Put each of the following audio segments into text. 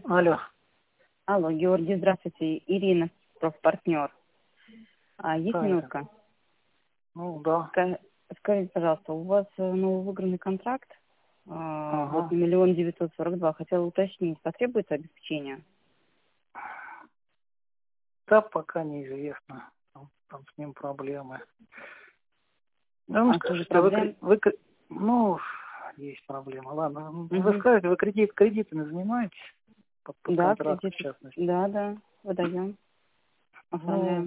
Алло. Алло, Георгий, здравствуйте. Ирина, профпартнер. Есть Да, это. минутка? Ну, да. Скажите, пожалуйста, у вас нововыигранный контракт? Вот Ага. 1 942 000. Хотела уточнить, потребуется обеспечение? Да, пока неизвестно. Там с ним проблемы. Ну, Что за скажите, проблем? ну, есть проблема. Ладно. Вы Угу. скажете, вы кредитами занимаетесь? Под Да, контракт, в кредиты. частности. Да, выдаем, Ну, оформляем.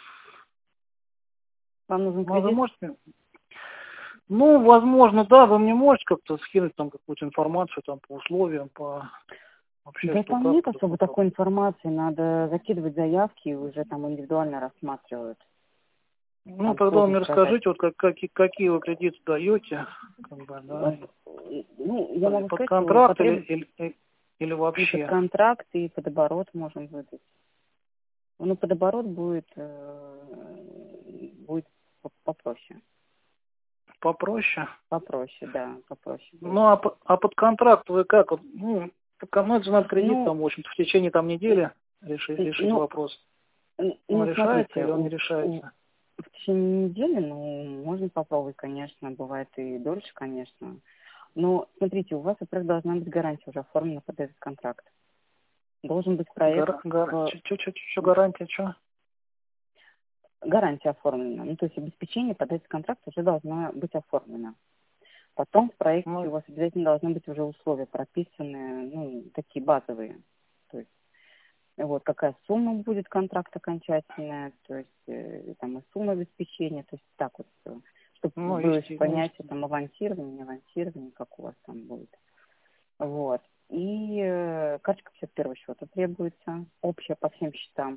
Вам нужен ну, а вы кредит? можете... Ну, возможно, да, вы мне можете как-то скинуть там какую-то информацию там по условиям, по вообще, Да что там как нет тут особо вот. такой информации. Надо закидывать заявки и уже там индивидуально рассматривают. Ну, Там тогда вы сложно мне сказать. расскажите, вот какие вы кредиты даете, как бы, да, Ну, я могу под сказать, что контракт или и под вообще. контракт, и под оборот можем выдать. Ну, под оборот будет попроще. Попроще. Попроще, да, попроще будет. Ну, а под контракт вы как? Вот, ну, ну, это же надо кредит Ну, там, в общем-то, в течение там недели решить ну, вопрос. Он решается смотрите, или он не решается? в течение недели, можно попробовать, конечно, бывает и дольше, конечно. Но, смотрите, у вас, во-первых, должна быть гарантия уже оформлена под этот контракт. Должен быть проект, Что гарантия, что? гарантия оформлена. Ну, то есть обеспечение под этот контракт уже должно быть оформлено. Потом в проекте у Ну, вас обязательно должны быть уже условия прописаны, ну, такие базовые. То есть вот какая сумма будет контракт окончательная, то есть там и сумма обеспечения, то есть так вот, чтобы ну, было еще понятие естественно. там авансирование, не авансирование, как у вас там будет. Вот. И карточка 51 счета требуется, общая по всем счетам.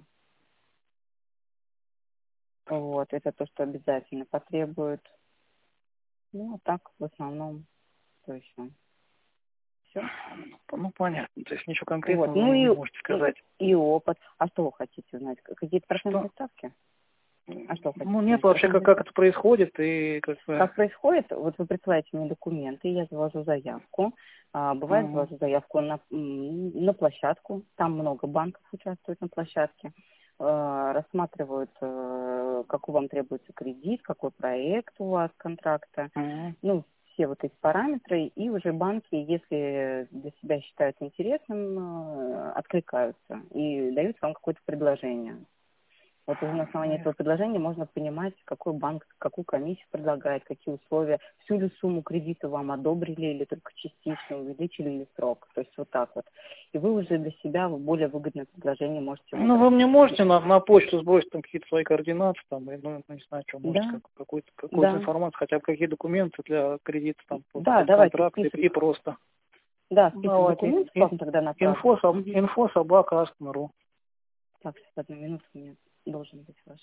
Вот, это то, что обязательно потребует. Ну, а так в основном, то есть все. Ну, понятно. То есть ничего Вот. конкретного вы Ну мне не можете сказать. и опыт. А что вы хотите узнать? Какие-то Что? процентные ставки? А что вы хотите Ну, нет, узнать? вообще, Процентные как ставки? это происходит, и как бы... Как происходит? Вот вы присылаете мне документы, я завожу заявку. Бывает, Мгм. завожу заявку на площадку. Там много банков участвует на площадке. Рассматривают, какой вам требуется кредит, какой проект у вас контракта. Мгм. Ну, все вот эти параметры. И уже банки, если для себя считают интересным, откликаются и дают вам какое-то предложение. Вот уже на основании этого предложения можно понимать, какой банк, какую комиссию предлагает, какие условия, всю ли сумму кредита вам одобрили или только частично, увеличили ли срок. То есть вот так вот. И вы уже для себя более выгодное предложение можете Ну, выбрать. вы мне можете на почту сбросить там какие-то свои координаты, там, и, ну, не знаю, что, можете Да, какую-то да, информацию, хотя бы какие документы для кредита там да, под давайте контракт и список. просто. Да, список Давайте. документов вам тогда направлю. Мгм. Инфо собака Астон.ру. Так, сейчас одну минуту у меня должен быть ваш.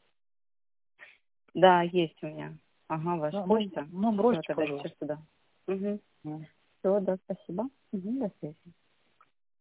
Да, есть у меня. Ага, ваша Да, почта. ну Все, бросьте, тогда сейчас пожалуйста. туда. Угу. М. Все, да, спасибо. Угу, до связи.